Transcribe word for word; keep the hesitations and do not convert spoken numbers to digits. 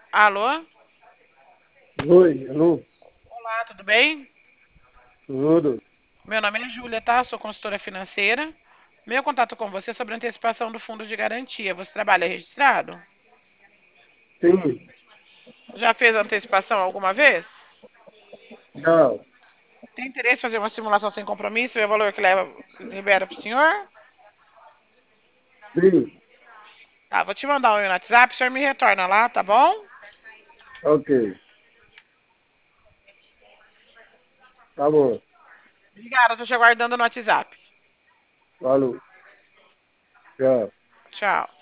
Alô? Oi, alô, Olá, tudo bem? tudo? Meu nome é Júlia, tá? Sou consultora financeira. Meu contato com você é sobre antecipação do fundo de garantia. Você trabalha registrado? Sim, Já fez antecipação alguma vez? não, Tem interesse em fazer uma simulação sem compromisso e o valor que leva, libera para o senhor? sim, Tá, vou te mandar um e-mail no WhatsApp, o senhor me retorna lá, tá bom? ok, tá bom, Obrigada, tô te aguardando no WhatsApp. falou, tchau. Tchau.